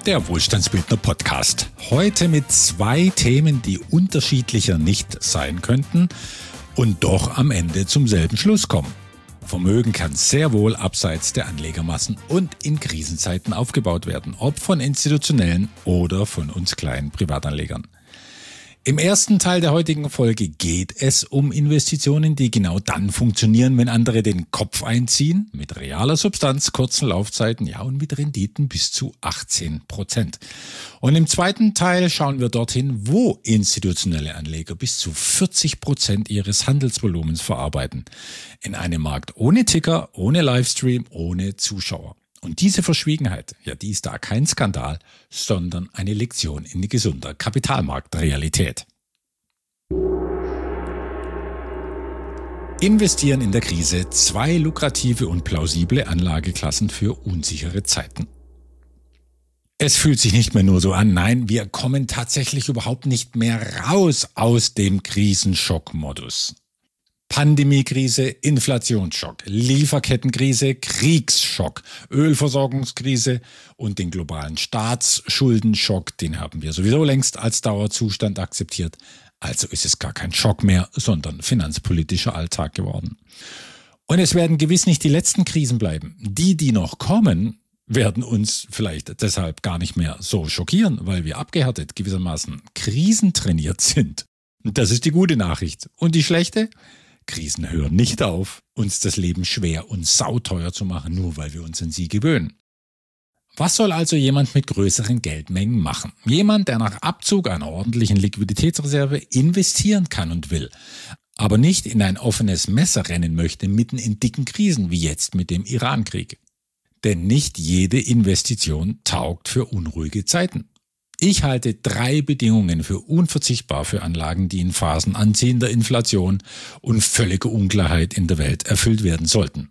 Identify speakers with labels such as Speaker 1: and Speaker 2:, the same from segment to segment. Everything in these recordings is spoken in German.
Speaker 1: Der Wohlstandsbildner Podcast. Heute mit 2 Themen, die unterschiedlicher nicht sein könnten und doch am Ende zum selben Schluss kommen. Vermögen kann sehr wohl abseits der Anlegermassen und in Krisenzeiten aufgebaut werden, ob von institutionellen oder von uns kleinen Privatanlegern. Im ersten Teil der heutigen Folge geht es um Investitionen, die genau dann funktionieren, wenn andere den Kopf einziehen, mit realer Substanz, kurzen Laufzeiten, und mit Renditen bis zu 18%. Und im zweiten Teil schauen wir dorthin, wo institutionelle Anleger bis zu 40% ihres Handelsvolumens verarbeiten. In einem Markt ohne Ticker, ohne Livestream, ohne Zuschauer. Und diese Verschwiegenheit, die ist da kein Skandal, sondern eine Lektion in gesunder Kapitalmarktrealität. Investieren in der Krise, 2 lukrative und plausible Anlageklassen für unsichere Zeiten. Es fühlt sich nicht mehr nur so an, nein, wir kommen tatsächlich überhaupt nicht mehr raus aus dem Krisenschockmodus. Pandemiekrise, Inflationsschock, Lieferkettenkrise, Kriegsschock, Ölversorgungskrise und den globalen Staatsschuldensschock, den haben wir sowieso längst als Dauerzustand akzeptiert. Also ist es gar kein Schock mehr, sondern finanzpolitischer Alltag geworden. Und es werden gewiss nicht die letzten Krisen bleiben. Die noch kommen, werden uns vielleicht deshalb gar nicht mehr so schockieren, weil wir abgehärtet gewissermaßen krisentrainiert sind. Das ist die gute Nachricht. Und die schlechte? Krisen hören nicht auf, uns das Leben schwer und sauteuer zu machen, nur weil wir uns an sie gewöhnen. Was soll also jemand mit größeren Geldmengen machen? Jemand, der nach Abzug einer ordentlichen Liquiditätsreserve investieren kann und will, aber nicht in ein offenes Messer rennen möchte, mitten in dicken Krisen, wie jetzt mit dem Iran-Krieg. Denn nicht jede Investition taugt für unruhige Zeiten. Ich halte 3 Bedingungen für unverzichtbar für Anlagen, die in Phasen anziehender Inflation und völliger Unklarheit in der Welt erfüllt werden sollten.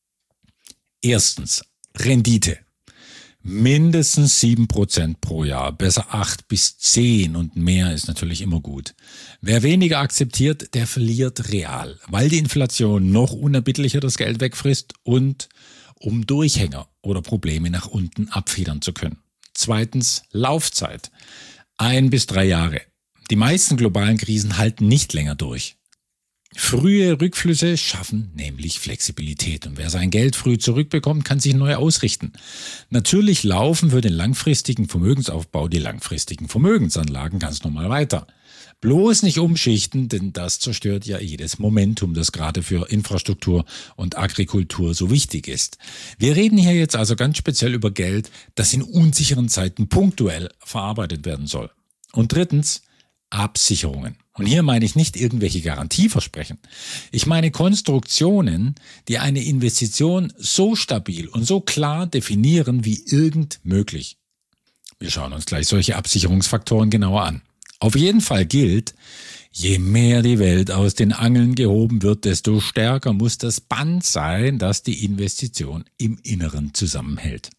Speaker 1: Erstens, Rendite. Mindestens 7% pro Jahr, besser 8 bis 10 und mehr ist natürlich immer gut. Wer weniger akzeptiert, der verliert real, weil die Inflation noch unerbittlicher das Geld wegfrisst und um Durchhänger oder Probleme nach unten abfedern zu können. Zweitens, Laufzeit. 1 bis 3 Jahre. Die meisten globalen Krisen halten nicht länger durch. Frühe Rückflüsse schaffen nämlich Flexibilität und wer sein Geld früh zurückbekommt, kann sich neu ausrichten. Natürlich laufen für den langfristigen Vermögensaufbau die langfristigen Vermögensanlagen ganz normal weiter. Bloß nicht umschichten, denn das zerstört jedes Momentum, das gerade für Infrastruktur und Agrikultur so wichtig ist. Wir reden hier jetzt also ganz speziell über Geld, das in unsicheren Zeiten punktuell verarbeitet werden soll. Und drittens, Absicherungen. Und hier meine ich nicht irgendwelche Garantieversprechen. Ich meine Konstruktionen, die eine Investition so stabil und so klar definieren wie irgend möglich. Wir schauen uns gleich solche Absicherungsfaktoren genauer an. Auf jeden Fall gilt, je mehr die Welt aus den Angeln gehoben wird, desto stärker muss das Band sein, das die Investition im Inneren zusammenhält.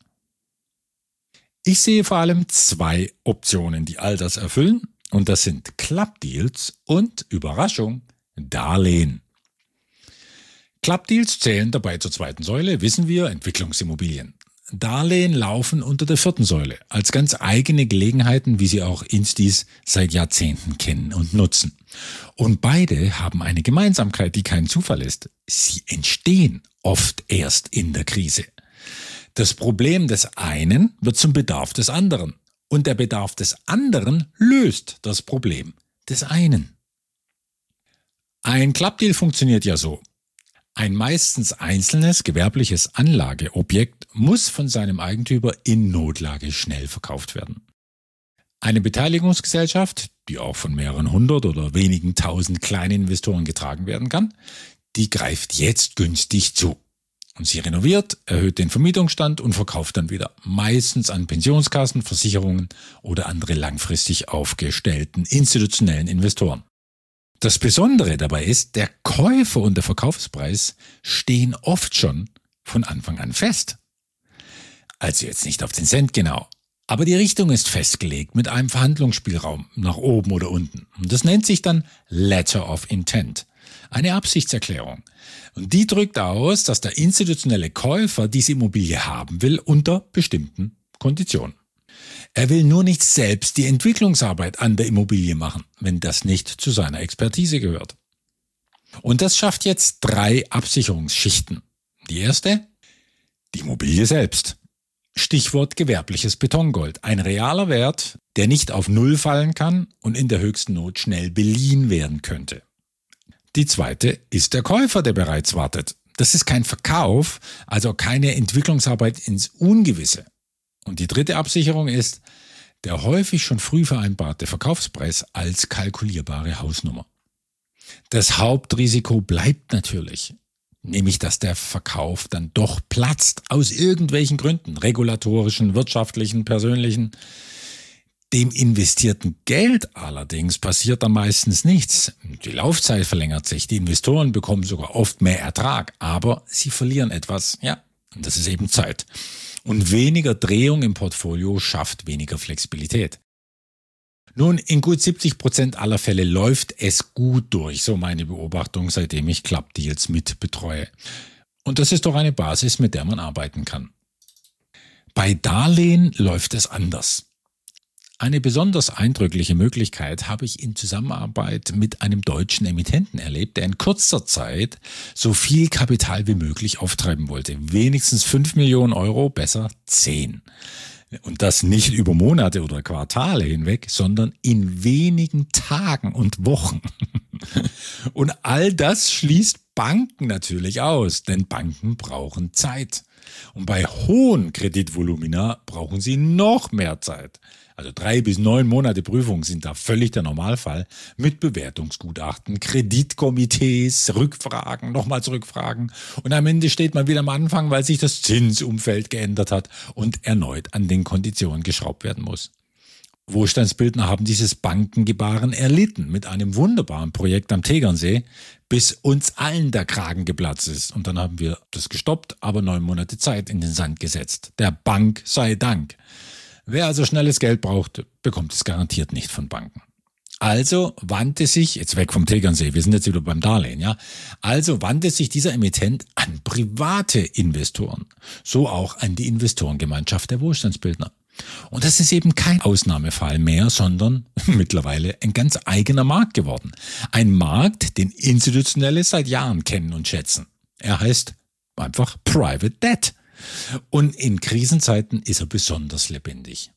Speaker 1: Ich sehe vor allem 2 Optionen, die all das erfüllen, und das sind Clubdeals und, Überraschung, Darlehen. Clubdeals zählen dabei zur 2. Säule, wissen wir, Entwicklungsimmobilien. Darlehen laufen unter der 4. Säule, als ganz eigene Gelegenheiten, wie sie auch Instis seit Jahrzehnten kennen und nutzen. Und beide haben eine Gemeinsamkeit, die kein Zufall ist. Sie entstehen oft erst in der Krise. Das Problem des einen wird zum Bedarf des anderen. Und der Bedarf des anderen löst das Problem des einen. Ein Clubdeal funktioniert ja so. Ein meistens einzelnes gewerbliches Anlageobjekt muss von seinem Eigentümer in Notlage schnell verkauft werden. Eine Beteiligungsgesellschaft, die auch von mehreren hundert oder wenigen tausend kleinen Investoren getragen werden kann, die greift jetzt günstig zu. Und sie renoviert, erhöht den Vermietungsstand und verkauft dann wieder. Meistens an Pensionskassen, Versicherungen oder andere langfristig aufgestellten institutionellen Investoren. Das Besondere dabei ist, der Käufer und der Verkaufspreis stehen oft schon von Anfang an fest. Also jetzt nicht auf den Cent genau, aber die Richtung ist festgelegt mit einem Verhandlungsspielraum nach oben oder unten. Und das nennt sich dann Letter of Intent, eine Absichtserklärung. Und die drückt aus, dass der institutionelle Käufer diese Immobilie haben will unter bestimmten Konditionen. Er will nur nicht selbst die Entwicklungsarbeit an der Immobilie machen, wenn das nicht zu seiner Expertise gehört. Und das schafft jetzt 3 Absicherungsschichten. Die erste, die Immobilie selbst. Stichwort gewerbliches Betongold. Ein realer Wert, der nicht auf Null fallen kann und in der höchsten Not schnell beliehen werden könnte. Die zweite ist der Käufer, der bereits wartet. Das ist kein Verkauf, also keine Entwicklungsarbeit ins Ungewisse. Und die dritte Absicherung ist der häufig schon früh vereinbarte Verkaufspreis als kalkulierbare Hausnummer. Das Hauptrisiko bleibt natürlich, nämlich dass der Verkauf dann doch platzt, aus irgendwelchen Gründen, regulatorischen, wirtschaftlichen, persönlichen. Dem investierten Geld allerdings passiert dann meistens nichts. Die Laufzeit verlängert sich, die Investoren bekommen sogar oft mehr Ertrag, aber sie verlieren etwas, ja, und das ist eben Zeit. Und weniger Drehung im Portfolio schafft weniger Flexibilität. Nun, in gut 70% aller Fälle läuft es gut durch, so meine Beobachtung, seitdem ich Club-Deals mit betreue. Und das ist doch eine Basis, mit der man arbeiten kann. Bei Darlehen läuft es anders. Eine besonders eindrückliche Möglichkeit habe ich in Zusammenarbeit mit einem deutschen Emittenten erlebt, der in kurzer Zeit so viel Kapital wie möglich auftreiben wollte. Wenigstens 5 Millionen Euro, besser 10. Und das nicht über Monate oder Quartale hinweg, sondern in wenigen Tagen und Wochen. Und all das schließt Banken natürlich aus, denn Banken brauchen Zeit. Und bei hohen Kreditvolumina brauchen sie noch mehr Zeit. Also 3 bis 9 Monate Prüfung sind da völlig der Normalfall mit Bewertungsgutachten, Kreditkomitees, Rückfragen, nochmals Rückfragen. Und am Ende steht man wieder am Anfang, weil sich das Zinsumfeld geändert hat und erneut an den Konditionen geschraubt werden muss. Wohlstandsbildner haben dieses Bankengebaren erlitten mit einem wunderbaren Projekt am Tegernsee, bis uns allen der Kragen geplatzt ist. Und dann haben wir das gestoppt, aber 9 Monate Zeit in den Sand gesetzt. Der Bank sei Dank. Wer also schnelles Geld braucht, bekommt es garantiert nicht von Banken. Also wandte sich, jetzt weg vom Tegernsee, wir sind jetzt wieder beim Darlehen, ja. Also wandte sich dieser Emittent an private Investoren, so auch an die Investorengemeinschaft der Wohlstandsbildner. Und das ist eben kein Ausnahmefall mehr, sondern mittlerweile ein ganz eigener Markt geworden. Ein Markt, den Institutionelle seit Jahren kennen und schätzen. Er heißt einfach Private Debt. Und in Krisenzeiten ist er besonders lebendig.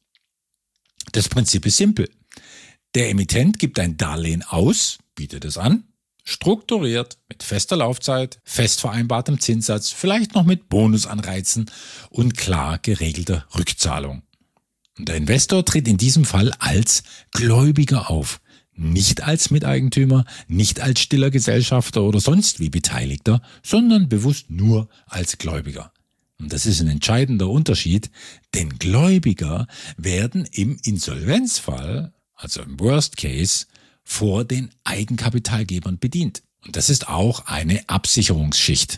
Speaker 1: Das Prinzip ist simpel. Der Emittent gibt ein Darlehen aus, bietet es an, strukturiert, mit fester Laufzeit, fest vereinbartem Zinssatz, vielleicht noch mit Bonusanreizen und klar geregelter Rückzahlung. Und der Investor tritt in diesem Fall als Gläubiger auf. Nicht als Miteigentümer, nicht als stiller Gesellschafter oder sonst wie Beteiligter, sondern bewusst nur als Gläubiger. Und das ist ein entscheidender Unterschied, denn Gläubiger werden im Insolvenzfall, also im Worst Case, vor den Eigenkapitalgebern bedient. Und das ist auch eine Absicherungsschicht.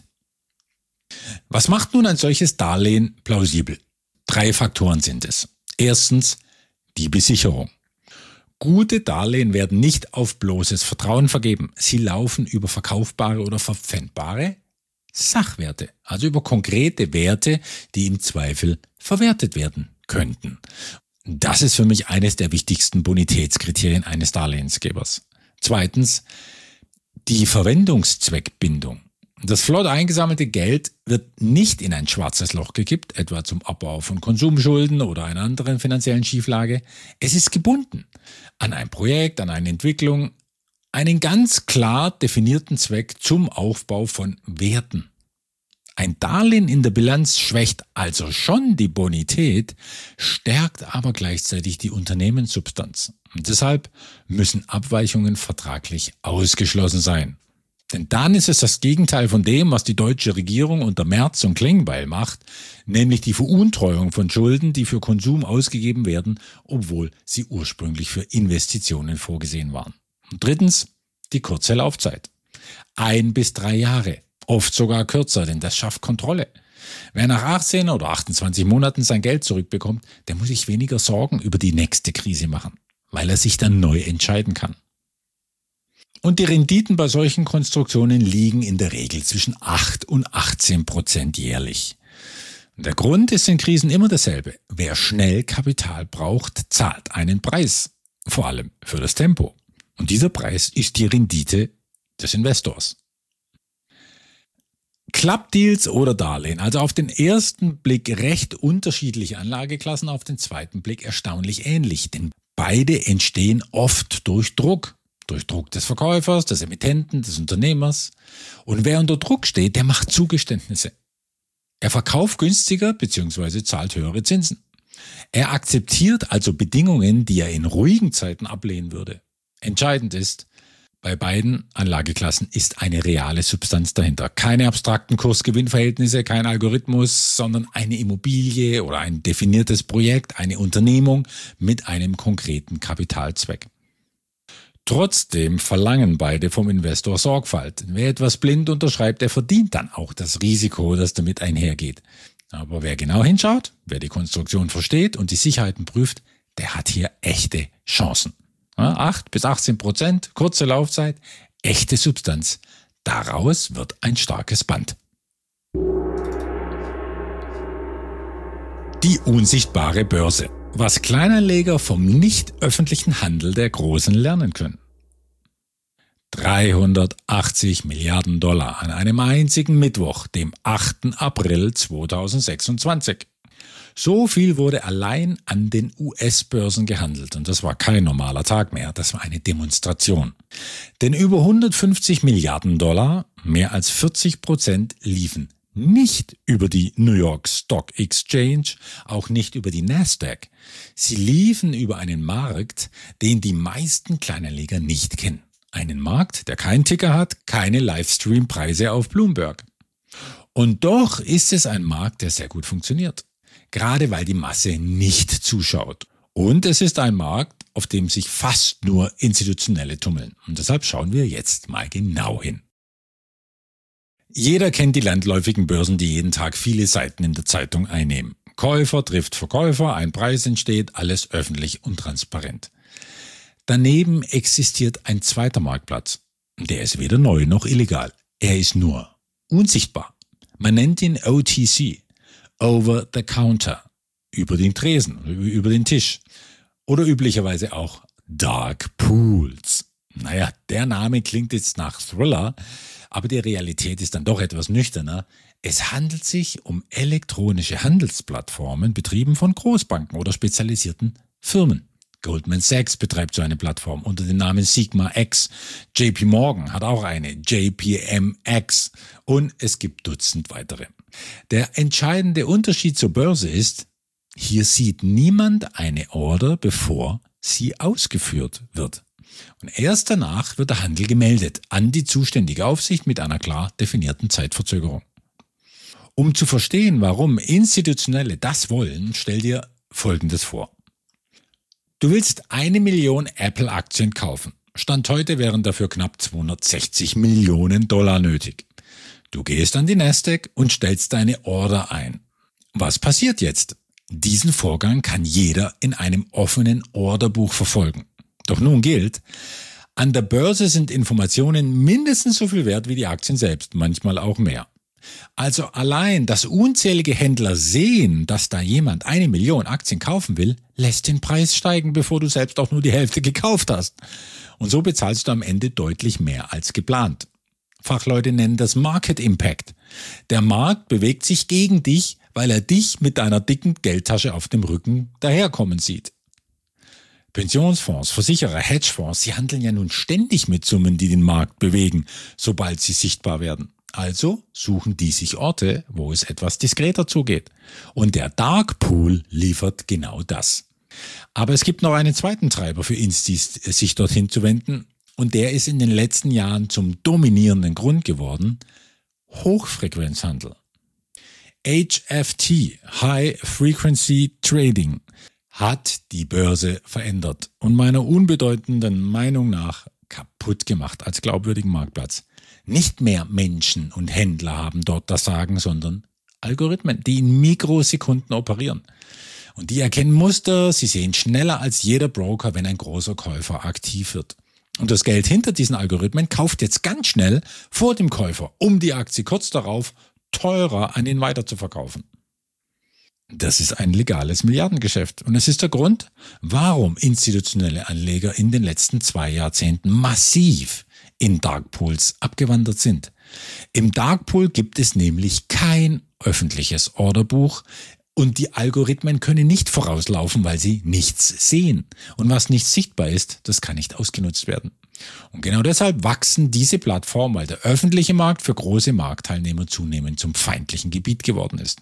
Speaker 1: Was macht nun ein solches Darlehen plausibel? 3 Faktoren sind es. Erstens die Besicherung. Gute Darlehen werden nicht auf bloßes Vertrauen vergeben. Sie laufen über verkaufbare oder verpfändbare Sachwerte, also über konkrete Werte, die im Zweifel verwertet werden könnten. Das ist für mich eines der wichtigsten Bonitätskriterien eines Darlehensgebers. Zweitens, die Verwendungszweckbindung. Das flott eingesammelte Geld wird nicht in ein schwarzes Loch gekippt, etwa zum Abbau von Konsumschulden oder einer anderen finanziellen Schieflage. Es ist gebunden an ein Projekt, an eine Entwicklung, einen ganz klar definierten Zweck zum Aufbau von Werten. Ein Darlehen in der Bilanz schwächt also schon die Bonität, stärkt aber gleichzeitig die Unternehmenssubstanz. Und deshalb müssen Abweichungen vertraglich ausgeschlossen sein. Denn dann ist es das Gegenteil von dem, was die deutsche Regierung unter Merz und Klingbeil macht, nämlich die Veruntreuung von Schulden, die für Konsum ausgegeben werden, obwohl sie ursprünglich für Investitionen vorgesehen waren. Und drittens, die kurze Laufzeit. 1 bis 3 Jahre, oft sogar kürzer, denn das schafft Kontrolle. Wer nach 18 oder 28 Monaten sein Geld zurückbekommt, der muss sich weniger Sorgen über die nächste Krise machen, weil er sich dann neu entscheiden kann. Und die Renditen bei solchen Konstruktionen liegen in der Regel zwischen 8 und 18% jährlich. Der Grund ist in Krisen immer derselbe. Wer schnell Kapital braucht, zahlt einen Preis. Vor allem für das Tempo. Und dieser Preis ist die Rendite des Investors. Clubdeals oder Darlehen, also auf den ersten Blick recht unterschiedliche Anlageklassen, auf den zweiten Blick erstaunlich ähnlich, denn beide entstehen oft durch Druck. Durch Druck des Verkäufers, des Emittenten, des Unternehmers. Und wer unter Druck steht, der macht Zugeständnisse. Er verkauft günstiger bzw. zahlt höhere Zinsen. Er akzeptiert also Bedingungen, die er in ruhigen Zeiten ablehnen würde. Entscheidend ist, bei beiden Anlageklassen ist eine reale Substanz dahinter. Keine abstrakten Kurs-Gewinn-Verhältnisse, kein Algorithmus, sondern eine Immobilie oder ein definiertes Projekt, eine Unternehmung mit einem konkreten Kapitalzweck. Trotzdem verlangen beide vom Investor Sorgfalt. Wer etwas blind unterschreibt, der verdient dann auch das Risiko, das damit einhergeht. Aber wer genau hinschaut, wer die Konstruktion versteht und die Sicherheiten prüft, der hat hier echte Chancen. 8-18%, kurze Laufzeit, echte Substanz. Daraus wird ein starkes Band. Die unsichtbare Börse. Was Kleinanleger vom nicht öffentlichen Handel der Großen lernen können. 380 Milliarden Dollar an einem einzigen Mittwoch, dem 8. April 2026. So viel wurde allein an den US-Börsen gehandelt und das war kein normaler Tag mehr, das war eine Demonstration. Denn über 150 Milliarden Dollar, mehr als 40%, liefen nicht über die New York Stock Exchange, auch nicht über die Nasdaq. Sie liefen über einen Markt, den die meisten Kleinanleger nicht kennen. Einen Markt, der keinen Ticker hat, keine Livestream-Preise auf Bloomberg. Und doch ist es ein Markt, der sehr gut funktioniert. Gerade weil die Masse nicht zuschaut. Und es ist ein Markt, auf dem sich fast nur Institutionelle tummeln. Und deshalb schauen wir jetzt mal genau hin. Jeder kennt die landläufigen Börsen, die jeden Tag viele Seiten in der Zeitung einnehmen. Käufer trifft Verkäufer, ein Preis entsteht, alles öffentlich und transparent. Daneben existiert ein zweiter Marktplatz. Der ist weder neu noch illegal. Er ist nur unsichtbar. Man nennt ihn OTC, Over the Counter, über den Tresen, über den Tisch. Oder üblicherweise auch Dark Pools. Naja, der Name klingt jetzt nach Thriller, aber die Realität ist dann doch etwas nüchterner. Es handelt sich um elektronische Handelsplattformen, betrieben von Großbanken oder spezialisierten Firmen. Goldman Sachs betreibt so eine Plattform unter dem Namen Sigma X. JP Morgan hat auch eine, JPMX. Und es gibt Dutzend weitere. Der entscheidende Unterschied zur Börse ist, hier sieht niemand eine Order, bevor sie ausgeführt wird. Und erst danach wird der Handel gemeldet an die zuständige Aufsicht mit einer klar definierten Zeitverzögerung. Um zu verstehen, warum Institutionelle das wollen, stell dir Folgendes vor. Du willst 1 Million Apple-Aktien kaufen. Stand heute wären dafür knapp 260 Millionen Dollar nötig. Du gehst an die Nasdaq und stellst deine Order ein. Was passiert jetzt? Diesen Vorgang kann jeder in einem offenen Orderbuch verfolgen. Doch nun gilt, an der Börse sind Informationen mindestens so viel wert wie die Aktien selbst, manchmal auch mehr. Also allein, dass unzählige Händler sehen, dass da jemand 1 Million Aktien kaufen will, lässt den Preis steigen, bevor du selbst auch nur die Hälfte gekauft hast. Und so bezahlst du am Ende deutlich mehr als geplant. Fachleute nennen das Market Impact. Der Markt bewegt sich gegen dich, weil er dich mit deiner dicken Geldtasche auf dem Rücken daherkommen sieht. Pensionsfonds, Versicherer, Hedgefonds, sie handeln ja nun ständig mit Summen, die den Markt bewegen, sobald sie sichtbar werden. Also suchen die sich Orte, wo es etwas diskreter zugeht. Und der Dark Pool liefert genau das. Aber es gibt noch einen zweiten Treiber für Instis, sich dorthin zu wenden. Und der ist in den letzten Jahren zum dominierenden Grund geworden: Hochfrequenzhandel. HFT, High Frequency Trading, hat die Börse verändert und meiner unbedeutenden Meinung nach kaputt gemacht als glaubwürdigen Marktplatz. Nicht mehr Menschen und Händler haben dort das Sagen, sondern Algorithmen, die in Mikrosekunden operieren. Und die erkennen Muster, sie sehen schneller als jeder Broker, wenn ein großer Käufer aktiv wird. Und das Geld hinter diesen Algorithmen kauft jetzt ganz schnell vor dem Käufer, um die Aktie kurz darauf teurer an ihn weiterzuverkaufen. Das ist ein legales Milliardengeschäft. Und es ist der Grund, warum institutionelle Anleger in den letzten 2 Jahrzehnten massiv in Darkpools abgewandert sind. Im Darkpool gibt es nämlich kein öffentliches Orderbuch und die Algorithmen können nicht vorauslaufen, weil sie nichts sehen. Und was nicht sichtbar ist, das kann nicht ausgenutzt werden. Und genau deshalb wachsen diese Plattformen, weil der öffentliche Markt für große Marktteilnehmer zunehmend zum feindlichen Gebiet geworden ist.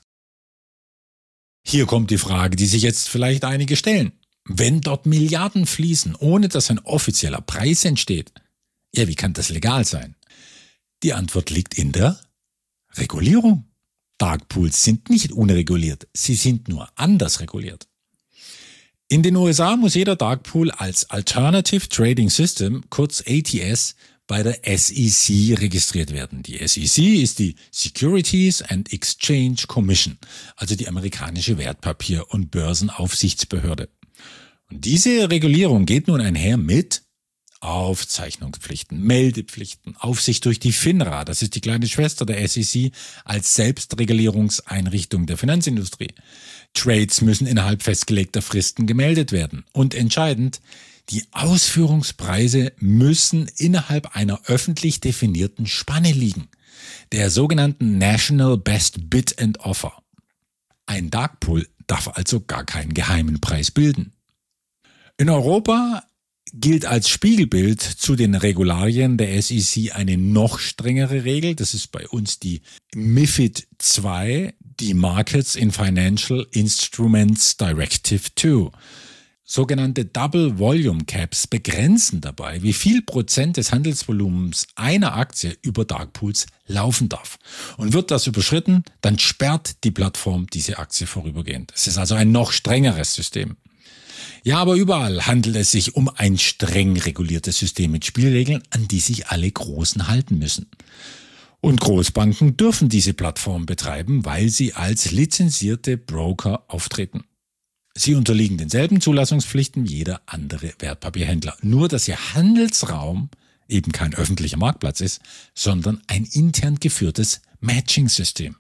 Speaker 1: Hier kommt die Frage, die sich jetzt vielleicht einige stellen. Wenn dort Milliarden fließen, ohne dass ein offizieller Preis entsteht, ja, wie kann das legal sein? Die Antwort liegt in der Regulierung. Darkpools sind nicht unreguliert, sie sind nur anders reguliert. In den USA muss jeder Darkpool als Alternative Trading System, kurz ATS, bei der SEC registriert werden. Die SEC ist die Securities and Exchange Commission, also die amerikanische Wertpapier- und Börsenaufsichtsbehörde. Und diese Regulierung geht nun einher mit Aufzeichnungspflichten, Meldepflichten, Aufsicht durch die FINRA, das ist die kleine Schwester der SEC, als Selbstregulierungseinrichtung der Finanzindustrie. Trades müssen innerhalb festgelegter Fristen gemeldet werden. Und entscheidend, die Ausführungspreise müssen innerhalb einer öffentlich definierten Spanne liegen, der sogenannten National Best Bid and Offer. Ein Darkpool darf also gar keinen geheimen Preis bilden. In Europa gilt als Spiegelbild zu den Regularien der SEC eine noch strengere Regel. Das ist bei uns die MiFID II, die Markets in Financial Instruments Directive II. Sogenannte Double Volume Caps begrenzen dabei, wie viel Prozent des Handelsvolumens einer Aktie über Darkpools laufen darf. Und wird das überschritten, dann sperrt die Plattform diese Aktie vorübergehend. Es ist also ein noch strengeres System. Ja, aber überall handelt es sich um ein streng reguliertes System mit Spielregeln, an die sich alle Großen halten müssen. Und Großbanken dürfen diese Plattform betreiben, weil sie als lizenzierte Broker auftreten. Sie unterliegen denselben Zulassungspflichten wie jeder andere Wertpapierhändler. Nur, dass ihr Handelsraum eben kein öffentlicher Marktplatz ist, sondern ein intern geführtes Matching-System.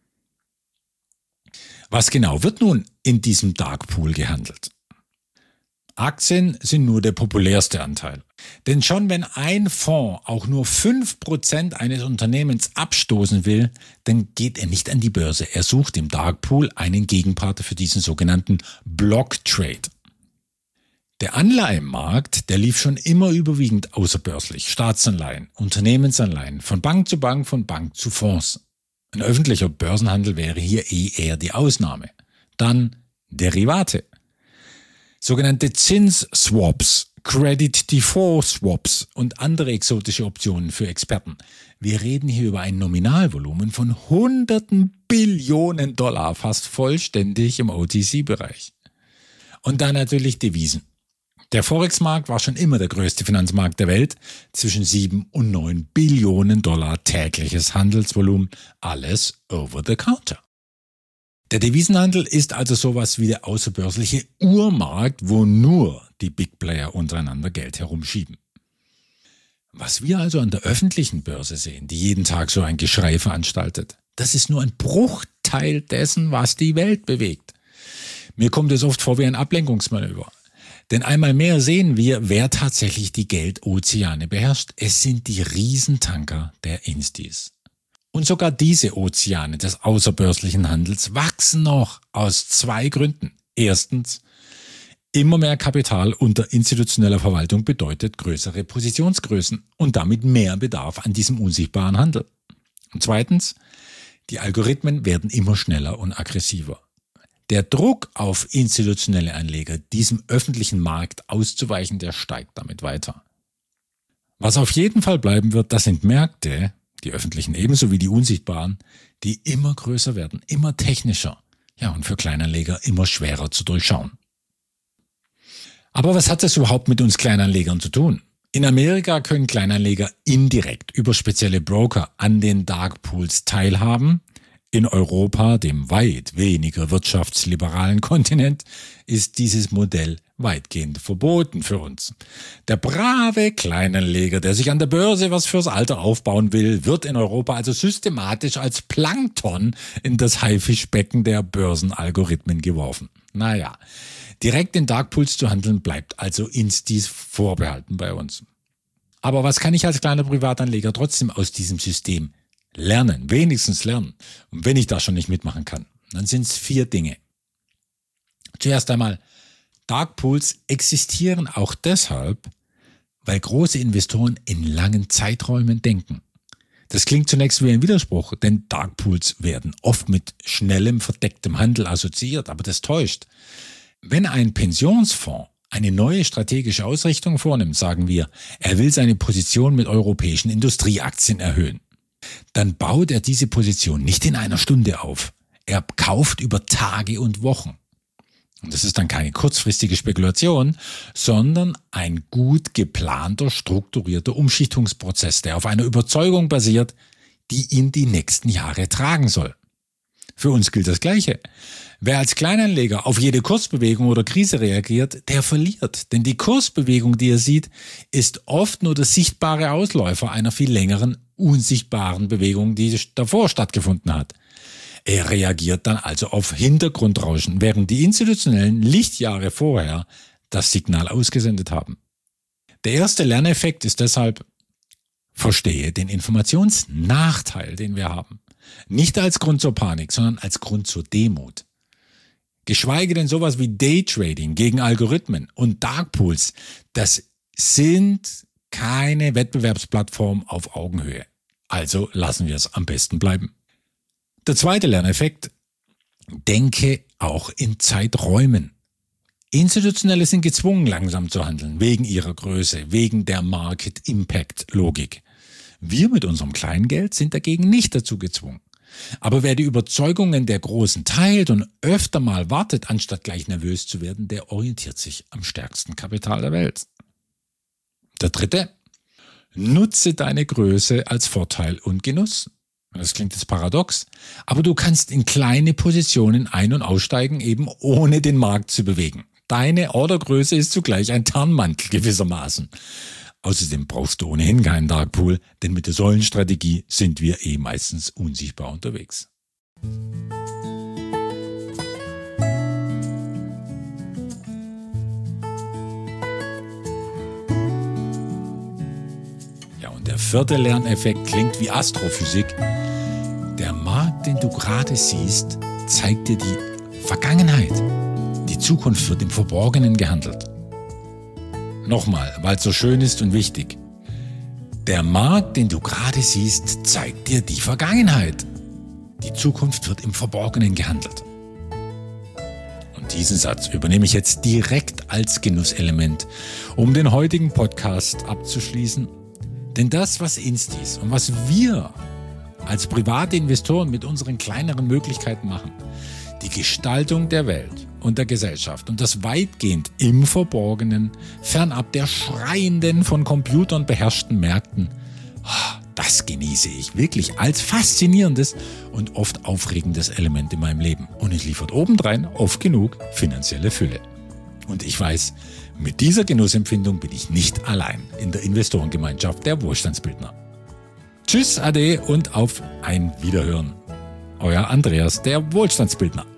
Speaker 1: Was genau wird nun in diesem Darkpool gehandelt? Aktien sind nur der populärste Anteil. Denn schon wenn ein Fonds auch nur 5% eines Unternehmens abstoßen will, dann geht er nicht an die Börse. Er sucht im Darkpool einen Gegenpart für diesen sogenannten Block Trade. Der Anleihenmarkt, der lief schon immer überwiegend außerbörslich. Staatsanleihen, Unternehmensanleihen, von Bank zu Bank, von Bank zu Fonds. Ein öffentlicher Börsenhandel wäre hier eher die Ausnahme. Dann Derivate. Sogenannte Zinsswaps, Credit Default Swaps und andere exotische Optionen für Experten. Wir reden hier über ein Nominalvolumen von hunderten Billionen $, fast vollständig im OTC-Bereich. Und dann natürlich Devisen. Der Forex-Markt war schon immer der größte Finanzmarkt der Welt, zwischen 7 und 9 Billionen $ tägliches Handelsvolumen, alles over the counter. Der Devisenhandel ist also sowas wie der außerbörsliche Urmarkt, wo nur die Big Player untereinander Geld herumschieben. Was wir also an der öffentlichen Börse sehen, die jeden Tag so ein Geschrei veranstaltet, das ist nur ein Bruchteil dessen, was die Welt bewegt. Mir kommt es oft vor wie ein Ablenkungsmanöver. Denn einmal mehr sehen wir, wer tatsächlich die Geldozeane beherrscht. Es sind die Riesentanker der Instis. Und sogar diese Ozeane des außerbörslichen Handels wachsen noch aus 2 Gründen. Erstens, immer mehr Kapital unter institutioneller Verwaltung bedeutet größere Positionsgrößen und damit mehr Bedarf an diesem unsichtbaren Handel. Und zweitens, die Algorithmen werden immer schneller und aggressiver. Der Druck auf institutionelle Anleger, diesem öffentlichen Markt auszuweichen, der steigt damit weiter. Was auf jeden Fall bleiben wird, das sind Märkte, die öffentlichen ebenso wie die unsichtbaren, die immer größer werden, immer technischer, ja und für Kleinanleger immer schwerer zu durchschauen. Aber was hat das überhaupt mit uns Kleinanlegern zu tun? In Amerika können Kleinanleger indirekt über spezielle Broker an den Darkpools teilhaben. In Europa, dem weit weniger wirtschaftsliberalen Kontinent, ist dieses Modell weitgehend verboten für uns. Der brave Kleinanleger, der sich an der Börse was fürs Alter aufbauen will, wird in Europa also systematisch als Plankton in das Haifischbecken der Börsenalgorithmen geworfen. Naja, direkt in Darkpools zu handeln bleibt also instis vorbehalten bei uns. Aber was kann ich als kleiner Privatanleger trotzdem aus diesem System lernen, wenigstens lernen? Und wenn ich da schon nicht mitmachen kann, dann sind es 4 Dinge. Zuerst einmal, Darkpools existieren auch deshalb, weil große Investoren in langen Zeiträumen denken. Das klingt zunächst wie ein Widerspruch, denn Darkpools werden oft mit schnellem, verdecktem Handel assoziiert, aber das täuscht. Wenn ein Pensionsfonds eine neue strategische Ausrichtung vornimmt, sagen wir, er will seine Position mit europäischen Industrieaktien erhöhen, dann baut er diese Position nicht in einer Stunde auf. Er kauft über Tage und Wochen. Und das ist dann keine kurzfristige Spekulation, sondern ein gut geplanter, strukturierter Umschichtungsprozess, der auf einer Überzeugung basiert, die ihn die nächsten Jahre tragen soll. Für uns gilt das Gleiche. Wer als Kleinanleger auf jede Kursbewegung oder Krise reagiert, der verliert. Denn die Kursbewegung, die er sieht, ist oft nur der sichtbare Ausläufer einer viel längeren, unsichtbaren Bewegung, die davor stattgefunden hat. Er reagiert dann also auf Hintergrundrauschen, während die Institutionellen Lichtjahre vorher das Signal ausgesendet haben. Der erste Lerneffekt ist deshalb, verstehe den Informationsnachteil, den wir haben. Nicht als Grund zur Panik, sondern als Grund zur Demut. Geschweige denn sowas wie Daytrading gegen Algorithmen und Darkpools, das sind keine Wettbewerbsplattform auf Augenhöhe. Also lassen wir es am besten bleiben. Der zweite Lerneffekt, denke auch in Zeiträumen. Institutionelle sind gezwungen, langsam zu handeln, wegen ihrer Größe, wegen der Market-Impact-Logik. Wir mit unserem kleinen Geld sind dagegen nicht dazu gezwungen. Aber wer die Überzeugungen der Großen teilt und öfter mal wartet, anstatt gleich nervös zu werden, der orientiert sich am stärksten Kapital der Welt. Der dritte, nutze deine Größe als Vorteil und Genuss. Das klingt jetzt paradox, aber du kannst in kleine Positionen ein- und aussteigen, eben ohne den Markt zu bewegen. Deine Ordergröße ist zugleich ein Tarnmantel gewissermaßen. Außerdem brauchst du ohnehin keinen Darkpool, denn mit der Säulenstrategie sind wir meistens unsichtbar unterwegs. Ja, und der vierte Lerneffekt klingt wie Astrophysik. Der Markt, den du gerade siehst, zeigt dir die Vergangenheit. Die Zukunft wird im Verborgenen gehandelt. Nochmal, weil es so schön ist und wichtig. Der Markt, den du gerade siehst, zeigt dir die Vergangenheit. Die Zukunft wird im Verborgenen gehandelt. Und diesen Satz übernehme ich jetzt direkt als Genusselement, um den heutigen Podcast abzuschließen. Denn das, was Instis und was wir als private Investoren mit unseren kleineren Möglichkeiten machen, die Gestaltung der Welt und der Gesellschaft und das weitgehend im Verborgenen, fernab der schreienden, von Computern beherrschten Märkten, das genieße ich wirklich als faszinierendes und oft aufregendes Element in meinem Leben. Und es liefert obendrein oft genug finanzielle Fülle. Und ich weiß, mit dieser Genussempfindung bin ich nicht allein in der Investorengemeinschaft der Wohlstandsbildner. Tschüss, Ade und auf ein Wiederhören. Euer Andreas, der Wohlstandsbildner.